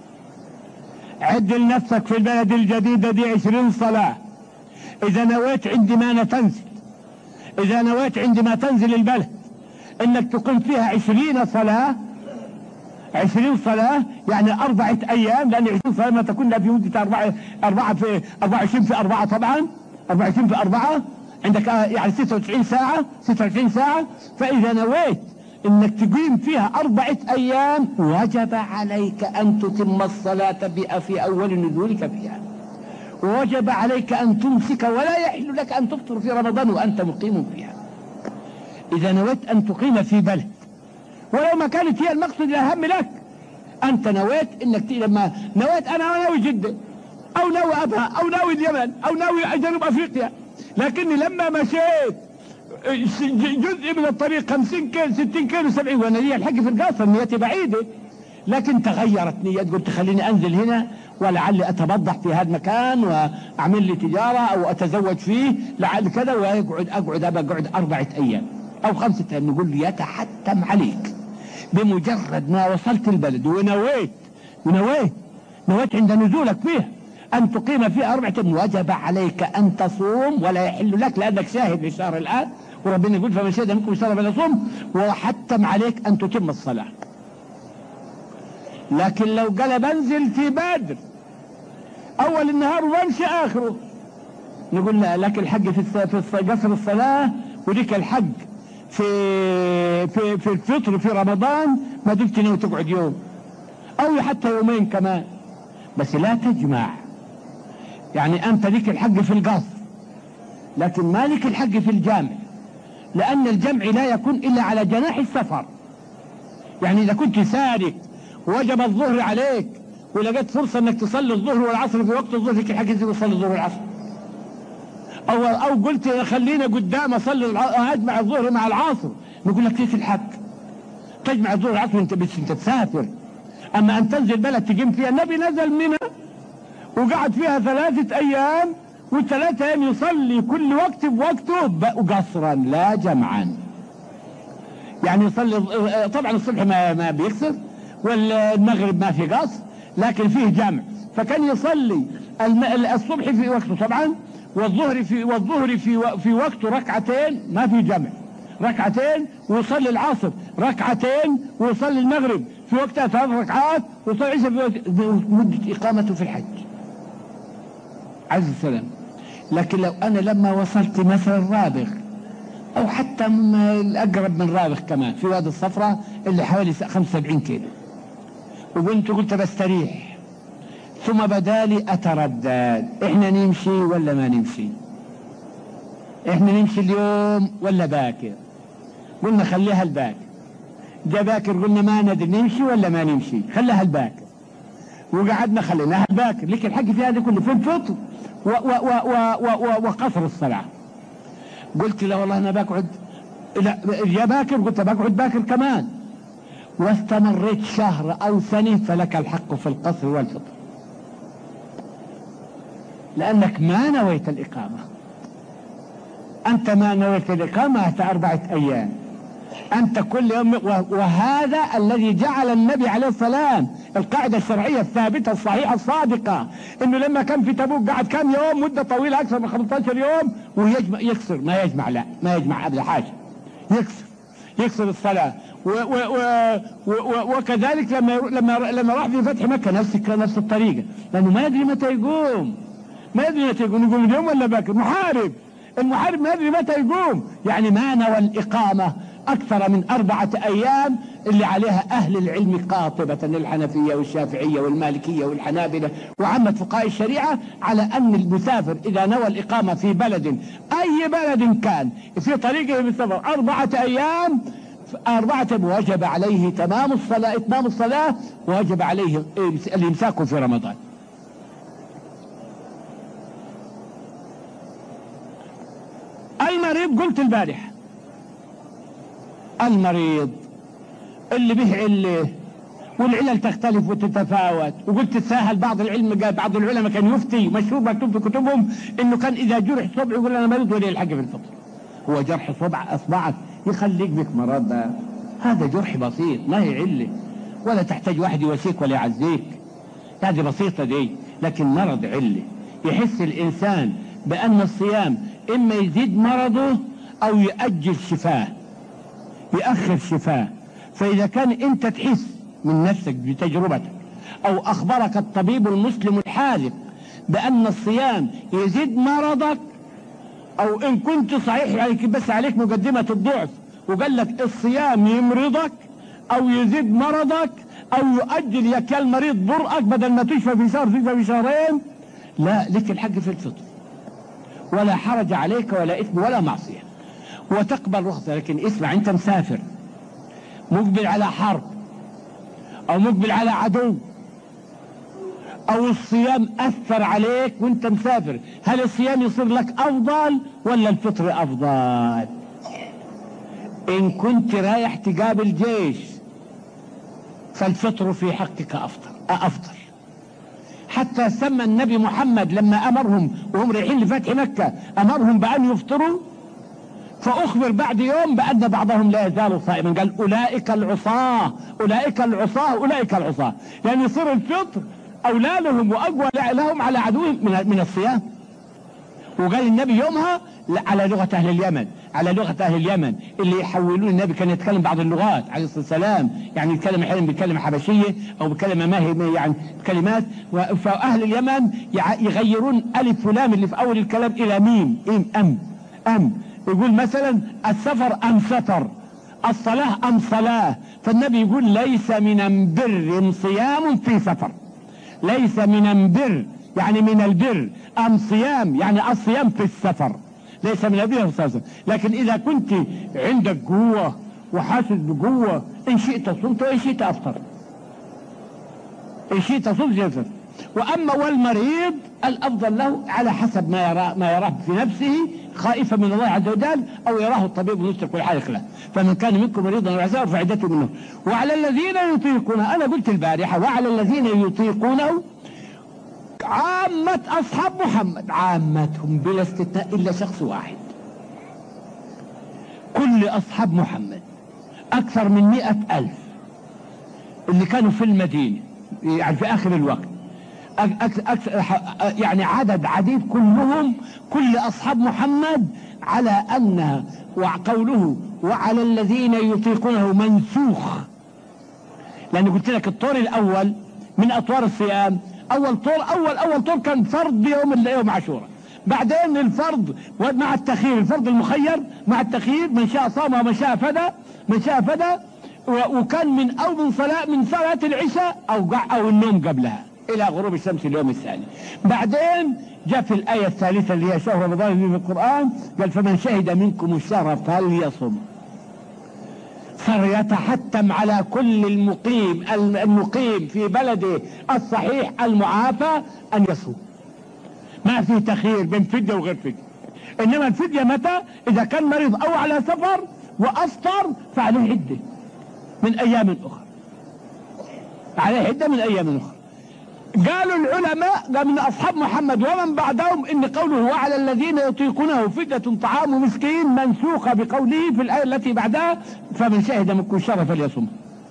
عد لنفسك في البلد الجديدة دي عشرين صلاة. اذا نويت عندما تنزل اذا نويت عندما تنزل البلد انك تقيم فيها عشرين صلاة، عشرين صلاة يعني أربعة أيام، لأن عشرين صلاة ما تكون في مدة أربعة أربعة في أربعة وعشرين في أربعة، طبعا أربعة وعشرين في أربعة عندك يعني ستة وتسعين ساعة، ستة وتسعين ساعة. فإذا نويت إنك تقيم فيها أربعة أيام وجب عليك أن تتم الصلاة بها في أول نزولك فيها، ووجب عليك أن تمسك، ولا يحل لك أن تفطر في رمضان وأنت مقيم فيها. إذا نويت أن تقيم في بلد، ولو ما كانت هي المقصد الأهم لك، أنت نويت إنك لما نويت أنا ناوي جدة أو ناوي أبها أو ناوي اليمن أو ناوي جنوب أفريقيا، لكني لما مشيت جزء من الطريق خمسين كيلو ستين كيلو سبعين وأنا لي الحق في القصر، نيتي بعيدة، لكن تغيرت نيتي، قلت خليني أنزل هنا ولعلي أتبضح في هذا المكان وأعمل لي تجارة أو أتزوج فيه لعل كذا، وأقعد أقعد أقعد أربعة أيام أو خمسة أيام. نقول لي يتحتم عليك بمجرد ما وصلت البلد ونويت ونويت نويت عند نزولك فيه أن تقيم فيه أربعة أيام، وجب عليك أن تصوم، ولا يحل لك لأنك شاهد للشهر الآن، وربنا يقول فمن شهد منكم الشهر فليصوم، وحتم عليك أن تتم الصلاة. لكن لو قال بنزل في بدر أول النهار وبمشي آخره، نقول لا، لك الحق في في قصر الصلاة، ولك الحق في في في الفطر في رمضان ما دمت ناوي تقعد يوم أو حتى يومين كمان، بس لا تجمع. يعني أنت لك الحق في القصر لكن ما لك الحق في الجامع، لأن الجمع لا يكون إلا على جناح السفر. يعني إذا كنت سارق وجب الظهر عليك ولقيت فرصة انك تصلي الظهر والعصر في وقت الظهر، لك الحق تصلي الظهر والعصر، او او قلت خلينا قدام اصلي اجمع الظهر مع العصر، نقول لك ليك الحق تجمع الظهر والعصر انت بس انت تسافر. اما ان تنزل بلد تقيم فيها، النبي نزل منى وقعد فيها ثلاثة ايام، والثلاثة ايام يصلي كل وقت بوقته قصرا لا جمعا. يعني يصلي طبعا الصبح ما ما بيكسر والمغرب ما في قصر، لكن فيه جمع، فكان يصلي الصبح في وقته طبعا، والظهر في والظهر في في وقته ركعتين ما في جمع، ركعتين، ويصلي العصر ركعتين، ويصلي المغرب في وقتها ثلاث ركعات، ويصلي العشاء في مدة إقامته في الحج عز السلام. لكن لو أنا لما وصلت مثلا رابغ أو حتى الأقرب من رابغ كمان في وادي الصفراء اللي حوالي خمسة وسبعين كيلو، وقلت قلت بستريح، ثم بدالي أتردد إحنا نمشي ولا ما نمشي، إحنا نمشي اليوم ولا باكر، قلنا خليها الباكر، جا باكر قلنا ما ندري نمشي ولا ما نمشي، خليها الباكر، وقعدنا خليناها الباكر. لك الحق في هذا كله في الفطر وقصر الصلاة. قلت لا والله أنا بقعد، لا يا باكر، قلت بقعد باكر كمان، واستمريت شهر أو سنة، فلك الحق في القصر والفطر، لأنك ما نويت الإقامة، أنت ما نويت الإقامة حتى أربعة أيام، أنت كل يوم. وهذا الذي جعل النبي عليه السلام القاعدة الشرعية الثابتة الصحيحة الصادقة، إنه لما كان في تبوك قعد كم يوم، مدة طويلة أكثر من خمسة عشر يوم، ويجمع يكسر، ما يجمع، لا ما يجمع قبل حاجة، يكسر يكسر الصلاة. و و و و وكذلك لما لما لما راح في فتح مكة نفس نفس الطريقة، لأنه ما يدري متى يقوم، ما يدري متى يقوم، يقوم اليوم ولا باكر، محارب، المحارب ما يدري متى يقوم، يعني ما نوى الإقامة أكثر من أربعة أيام اللي عليها أهل العلم قاطبة، الحنفية والشافعية والمالكية والحنابلة وعامة فقهاء الشريعة، على أن المسافر إذا نوى الإقامة في بلد، أي بلد كان، في طريقه بالسفر أربعة أيام، أربعة وجب عليه تمام الصلاة، إتمام الصلاة، ووجب عليه الإمساك في رمضان. المريض قلت البارح، المريض اللي به عله، والعلل تختلف وتتفاوت، وقلت تساهل بعض العلم، بعض العلماء كان يفتي مشهور مكتوب في كتبهم انه كان اذا جرح صبع يقول انا مريض ولي الحق في الفطر. هو جرح صبع اصبعك يخليك بك مرض، هذا جرح بسيط ما هي عله، ولا تحتاج واحد يواسيك ولا يعزيك، هذه بسيطة دي. لكن مرض عله، يحس الانسان بان الصيام اما يزيد مرضه او يؤجل شفاه، يأخر شفاه. فإذا كان أنت تحس من نفسك بتجربتك أو أخبرك الطبيب المسلم الحاذق بأن الصيام يزيد مرضك، أو إن كنت صحيح يعني بس عليك مقدمة الضعف وقال لك الصيام يمرضك أو يزيد مرضك أو يؤجل يا المريض برأك بدل ما تشفى في شهر تشفى في شهرين، لا، لك الحق في الفطر ولا حرج عليك ولا إثم ولا معصية وتقبل رخصة. لكن اسمع، أنت مسافر مقبل على حرب أو مقبل على عدو أو الصيام أثر عليك وأنت مسافر، هل الصيام يصير لك أفضل ولا الفطر أفضل؟ إن كنت رايح تقابل جيش فالفطر في حقك أفضل أفضل. حتى سمى النبي محمد لما أمرهم وهم رايحين لفتح مكة أمرهم بأن يفطروا، فأخبر بعد يوم بأن بعضهم لا يزال صائما، قال أولئك العصاة أولئك العصاة أولئك العصاة، يعني يصير الفطر أولى لهم وأقوى لهم على عدوهم من من الصيام. وقال النبي يومها على لغة أهل اليمن على لغة أهل اليمن اللي يحولون، النبي كان يتكلم بعض اللغات عليه الصلاة والسلام، يعني يتكلم أحيانا بكلمة حبشية أو بكلمة ما هي يعني كلمات، فأهل اليمن يغيرون ألف ولام اللي في أول الكلام إلى ميم إم أم أم. يقول مثلا السفر أم سفر، الصلاة أم صلاة، فالنبي يقول ليس من بر صيام في سفر، ليس من بر يعني من البر أم صيام يعني الصيام في السفر، ليس من البر صيام. لكن إذا كنت عندك قوة وحاسس بقوة إن شئت صمت وإن شئت أفطر، إن شئت صمت يفطر. وأما والمريض الأفضل له على حسب ما يرى ما يراه في نفسه خائفا من الله عز وجل أو يراه الطبيب المشرك والحالق له، فمن كان منكم مريضا أو عسى فعدته منه. وعلى الذين يطيقونه، أنا قلت البارحة وعلى الذين يطيقونه عامة أصحاب محمد، عامتهم بلا استثناء إلا شخص واحد، كل أصحاب محمد أكثر من مئة ألف اللي كانوا في المدينة يعني في آخر الوقت، أكثر يعني عدد عديد، كلهم كل أصحاب محمد على أنها وقوله وعلى الذين يطيقونه منسوخ، لأن قلت لك الطور الأول من أطوار الصيام أول طور أول أول طور كان فرض يوم يوم عاشوراء، بعدين الفرض مع التخيير، الفرض المخير مع التخيير، من شاء صام ومن شاء فدى من شاء فدى، وكان من أو من صلاة من صلاة العشاء أو أو النوم قبلها إلى غروب الشمس اليوم الثاني. بعدين جاء في الآية الثالثة اللي هي شهر رمضان في القرآن قال فمن شهد منكم الشهر فليصم، صار يتحتم على كل المقيم المقيم في بلده الصحيح المعافى أن يصوم، ما في تخيير بين فدية وغير فدية. إنما الفدية متى؟ إذا كان مريض أو على سفر وأفطر فعليه عدة من أيام أخرى، عليه عدة من أيام أخرى. قالوا العلماء قال من أصحاب محمد ومن بعدهم إن قوله وعلى الذين يطيقونه فدية طعام مسكين منسوخة بقوله في الآية التي بعدها فمن شهد منكم الشهر فليصم.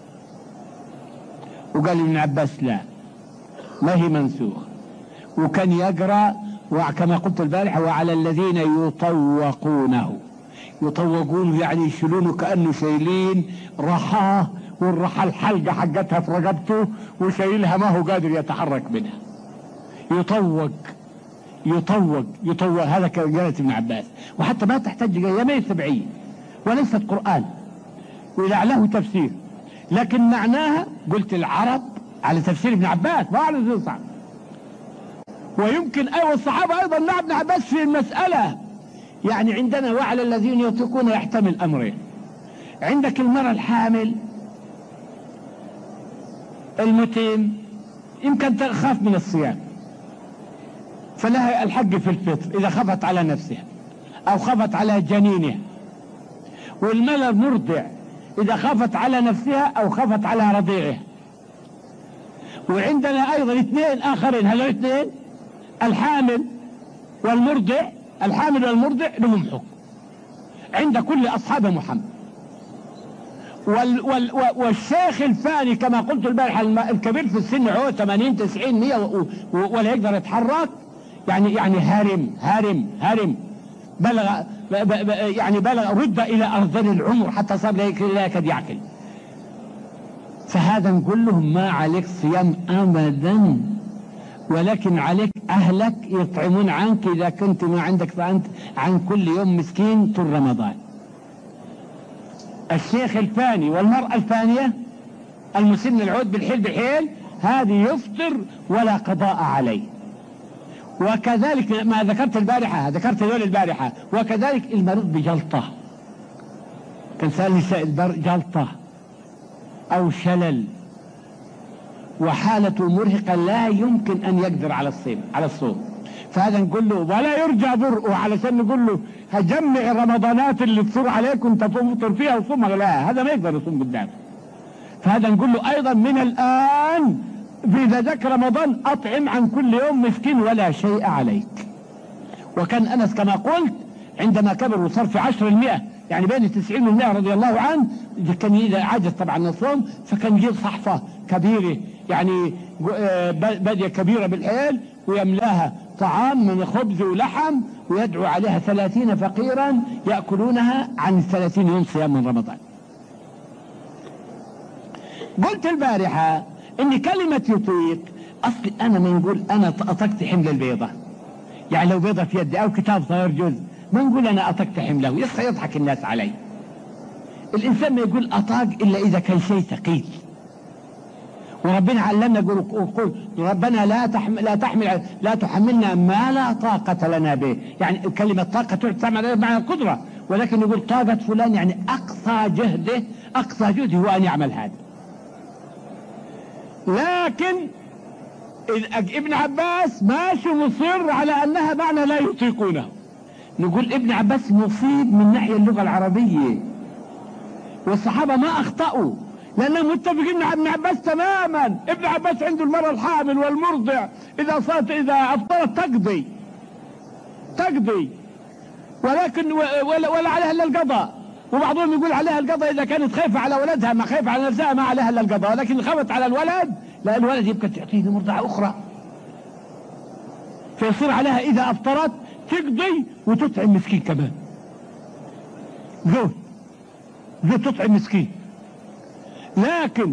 وقال ابن عباس لا، ما هي منسوخة، وكان يقرأ وكما قلت البارحة وعلى الذين يطوقونه، يطوقون يعني يشيلونه كأنه شايلين رحاه، والرحى الحلقة حقتها في رقبته وشايلها ما هو قادر يتحرك منها، يطوق يطوق يطوق. هذا كلمة ابن عباس، وحتى ما تحتاج أيامين سبعية وليست قرآن ولا له تفسير، لكن معناها قلت العرب على تفسير ابن عباس ما على تفسير صعب. ويمكن أيوة الصحابة أيضا مع ابن عباس في المسألة، يعني عندنا وعلى الذين يطيقون يحتمل أمرين، عندك المرأة الحامل المتيم يمكن تخاف من الصيام فلها الحق في الفطر إذا خفت على نفسها أو خفت على جنينها، والمرأة المرضع إذا خفت على نفسها أو خفت على رضيعها. وعندنا أيضا اثنين آخرين، هذول اثنين الحامل والمرضع، الحامل والمرضع لهم حكم عند كل أصحاب محمد. وال وال والشيخ الفاني كما قلت البارحة الكبير في السن هو ثمانين تسعين مية ولا يقدر يتحرك، يعني يعني هارم هارم هارم بلغ يعني بلغ رد إلى أرذل العمر حتى صار لا يكاد يعقل. فهذا نقول لهم ما عليك صيام أبدا، ولكن عليك أهلك يطعمون عنك إذا كنت ما عندك، فأنت عن كل يوم مسكين طول رمضان. الشيخ الفاني والمرأة الفانية المسن العود بالحيل بحيل هذه يفطر ولا قضاء عليه. وكذلك ما ذكرت البارحة، ذكرت ذول البارحة، وكذلك المريض بجلطة، كان سألني سائل جلطة أو شلل وحالة مرهقة لا يمكن أن يقدر على الصوم على الصوم فهذا نقول له ولا يرجع برء، علشان نقول له هجمع الرمضانات اللي تصور عليكم تفطر فيها وصوم، لا هذا ما يقدر يصوم قدامه. فهذا نقول له أيضا من الآن إذا ذاك رمضان أطعم عن كل يوم مسكين ولا شيء عليك. وكان أنس كما قلت عندما كبر وصار في عشر المئة يعني بين التسعين والمئة رضي الله عنه، كان إذا عجز طبعا الصوم فكان يجيب صحفة كبيرة يعني بدية كبيرة بالحيل ويملاها طعام من خبز ولحم ويدعو عليها ثلاثين فقيرا يأكلونها عن الثلاثين يوم صيام من رمضان. قلت البارحة ان كلمة يطيق اصل انا ما نقول انا اطقت حمل البيضة، يعني لو بيضة في يدي او كتاب صغير جزء ما نقول انا اطقت حمله يصحى يضحك الناس علي. الانسان ما يقول اطاق الا اذا كان شيء ثقيل، وربنا علمنا يقول قل ربنا لا تحمل لا تحمل لا تحملنا ما لا طاقة لنا به، يعني كلمة طاقة تعمل معنى القدرة، ولكن يقول طاقة فلان يعني اقصى جهده اقصى جهده هو ان يعمل هذا. لكن ابن عباس ماشي مصر على انها معنى لا يطيقونه. نقول ابن عباس مصيب من ناحية اللغة العربية، والصحابة ما اخطأوا لانهم متفقين مع ابن عباس تماما. ابن عباس عنده المرأة الحامل والمرضع اذا صارت اذا افطرت تقضي تقضي ولكن ولا, ولا عليها الا القضاء، وبعضهم يقول عليها القضاء اذا كانت خايفة على ولدها، ما خايفة على نفسها ما عليها الا القضاء، ولكن خافت على الولد لا الولد يبقى تعطيه مرضعة اخرى، فيصير عليها اذا افطرت تقضي وتطعم مسكين كمان، زوج زوج تطعم مسكين. لكن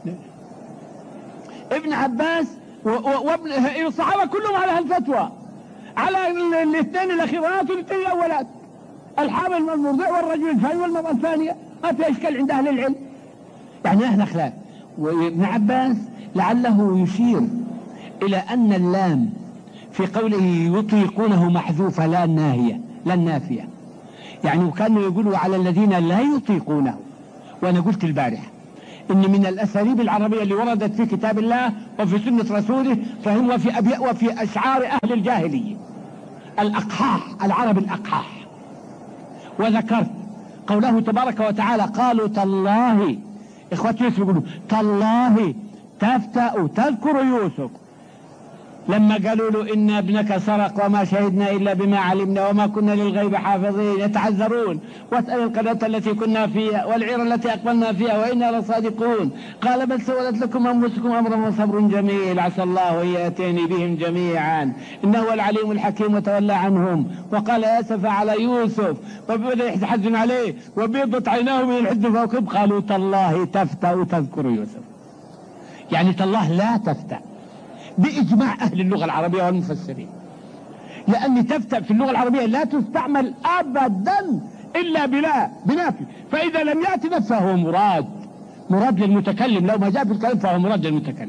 ابن عباس وابن الصحابة كلهم على هالفتوى، على الاثنين الاخيرات والاثنين الاولات، الحامل والمرضع والرجل الثاني والمرأة الثانية، ما في اشكال عند اهل العلم، يعني احنا خلاف. وابن عباس لعله يشير الى ان اللام في قوله يطيقونه محذوفة لا الناهية لا النافية، يعني وكانوا يقولوا على الذين لا يطيقونه. وانا قلت البارحة ان من الاساليب العربية اللي وردت في كتاب الله وفي سنة رسوله فهم وفي ابياء وفي اشعار اهل الجاهلية الاقحاح، العرب الاقحاح. وذكرت قوله تبارك وتعالى قالوا تالله، اخوة يوسف يقولوا تالله تفتأ تذكر يوسف لما قالوا له إن ابنك سرق وما شهدنا إلا بما علمنا وما كنا للغيب حافظين، يتعذرون واسأل القرية التي كنا فيها والعير التي أقبلنا فيها وإنا لصادقون، قال بل سولت لكم أنفسكم أمرا وصبر جميل عسى الله أن يأتيني بهم جميعا إنه هو العليم الحكيم وتولى عنهم وقال آسف على يوسف وبدأ يحزن عليه وبيضت عيناه من الحزن فوقهم قالوا تالله تفتأ تذكر يوسف، يعني تالله لا تفتأ بإجماع أهل اللغة العربية والمفسرين، لأن تفتأ في اللغة العربية لا تستعمل أبدا إلا بلا بنافي، فإذا لم يأتي نفسه فهو مراد مراد للمتكلم، لو ما جاء في الكلام فهو مراد للمتكلم.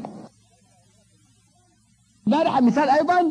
بارح مثال أيضا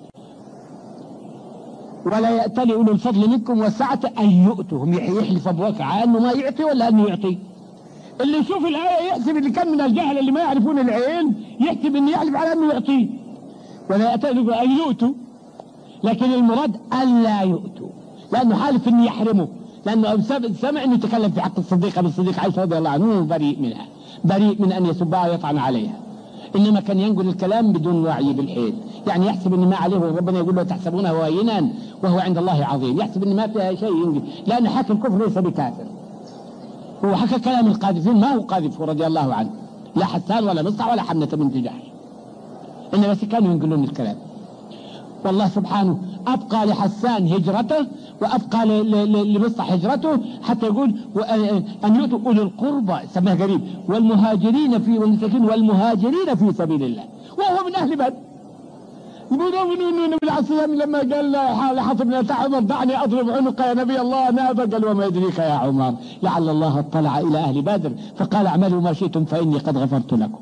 ولا يأتلي أولو الفضل منكم والسعة أن يؤتوا، يحلف بواقع أنه ما يعطي ولا أنه يعطي. اللي يشوف الآية يحسب اللي كان من الجهل اللي ما يعرفون العين يحسب أن يحلف على أنه يعطيه، ولا يأتلي أن يؤتوا، لكن المراد ألا يؤتوا لأنه حالف أن يحرمه، لأنه سمع أنه يتكلم في حق الصديق أبو الصديق عائشة رضي الله عنه بريء منها، بريء من أن يسبها ويطعن عليها، إنما كان ينقل الكلام بدون وعي بالحيل، يعني يحسب أن ما عليه ربنا يقول له تحسبونه هينا وهو عند الله عظيم، يحسب أن ما فيها شيء ينقل، لأن حاكم الكفر ليس بكافر، هو حكى كلام القاذفين ما هو قاذف رضي الله عنه، لا حسان ولا مصطع ولا حمنة بنت جحش، إنما بس كانوا ينقلون الكلام. والله سبحانه أبقى لحسان هجرته وأبقى لمصطح هجرته، حتى يقول أن يؤتوا أولي القربى، سماه قريب، والمهاجرين في والمساكين والمهاجرين في سبيل الله، وهو من أهل بدر. يقولون ابن العاصم لما قال لحفص بن عمر دعني أضرب عنق يا نبي الله نابا، قال وما يدريك يا عمر لعل الله اطلع إلى أهل بدر فقال اعملوا ما شئتم فإني قد غفرت لكم،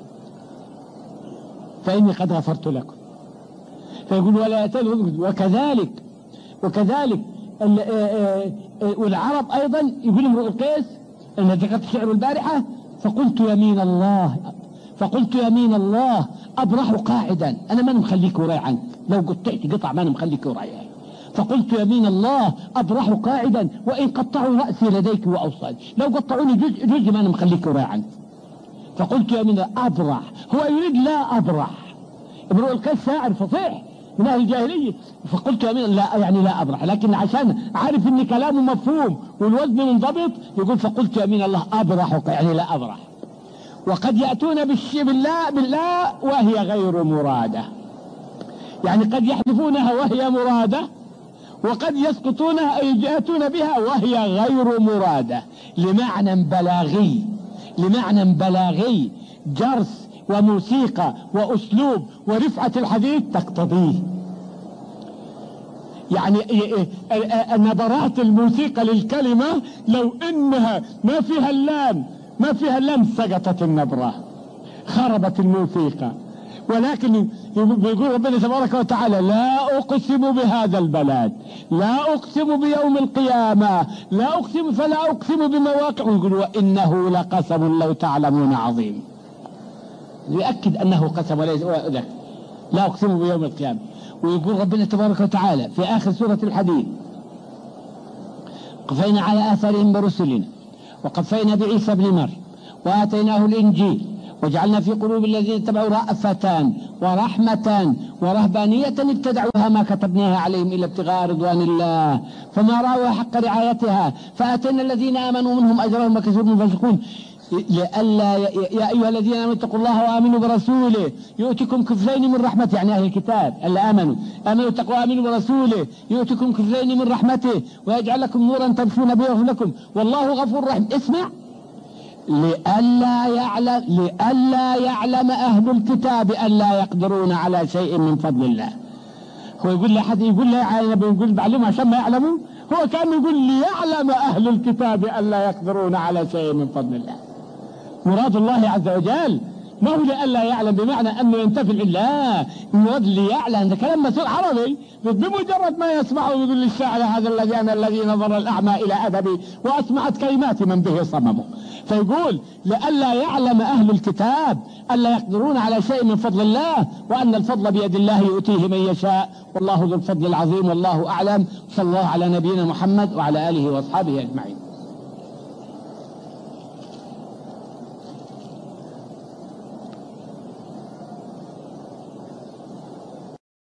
فإني قد غفرت لكم. فيقول ولا يتلوا. وكذلك وكذلك والعرب أيضا يقول امرؤ القيس، أنا ذكرت شعر البارحة، فقلت يمين الله فقلت يمين الله أبرح قاعدا، أنا ما مخليك وراي عنك، لو قطعت قطع ما مخليك وراي، فقلت يمين الله أبرح قاعدا وإن قطعوا رأسي لديك وأوصال، لو قطعوني جزء جزء ما أنا مخليك وراي عنك. فقلت يمين الله أبرح، هو يريد لا أبرح. امرؤ القيس شاعر فصيح من أهل الجاهلية، فقلت يمين لا يعني لا أبرح، لكن عشان عارف إن كلامه مفهوم والوزن منضبط يقول فقلت يمين الله أبرح يعني لا أبرح. وقد يأتون بالله بالله وهي غير مرادة، يعني قد يحذفونها وهي مرادة، وقد يسقطونها أي يأتون بها وهي غير مرادة، لمعنى بلاغي لمعنى بلاغي جرس وموسيقى وأسلوب ورفعة الحديث تقتضيه. يعني نبرات الموسيقى للكلمة لو إنها ما فيها اللام ما فيها اللام سقطت النبرة، خربت الموسيقى. ولكن بيقول ربنا تبارك وتعالى لا أقسم بهذا البلد، لا أقسم بيوم القيامة، لا أقسم فلا أقسم بمواقع، ويقول وإنه لقسم لو تعلمون عظيم، يؤكد أنه قسم وليس لا أقسم بيوم القيامة. ويقول ربنا تبارك وتعالى في آخر سورة الحديد قفينا على آثارهم برسلنا وقفينا بعيسى بن مريم وآتيناه الإنجيل وجعلنا في قلوب الذين اتبعوا رأفة ورحمة ورهبانية ابتدعوها ما كتبناها عليهم إلا ابتغاء رضوان الله فما رأوها حق رعايتها فآتينا الذين آمنوا منهم أجرهم وكثير من الفاسقون. لئلا يا أيها الذين آمنوا اتقوا الله وآمنوا برسوله يؤتكم كفلين من رحمته، يعني أهل الكتاب ألا آمنوا آمنوا اتقوا وآمنوا برسوله يؤتكم كفلين من رحمته ويجعل لكم نورا تمشون به ويغفر لكم والله غفور رحيم. اسمع، لئلا يعلم لئلا يعلم أهل الكتاب ألا يقدرون على شيء من فضل الله. هو يقول لحد يقول لا يقول بعلمهم عشان ما يعلموا، هو كان يقول ليعلم أهل الكتاب ألا يقدرون على شيء من فضل الله. مراد الله عز وجل ما هو لألا يعلم بمعنى أنه ينتفي بالله، المراد ليعلم، ده كلام مسؤول عربي بمجرد ما يسمعه يقول للشاعر هذا الذي أنا الذي نظر الأعمى إلى أدبي وأسمعت كلمات من به صممه. فيقول لألا يعلم أهل الكتاب ألا يقدرون على شيء من فضل الله وأن الفضل بيد الله يؤتيه من يشاء والله ذو الفضل العظيم والله أعلم. صلى الله على نبينا محمد وعلى آله وأصحابه أجمعين.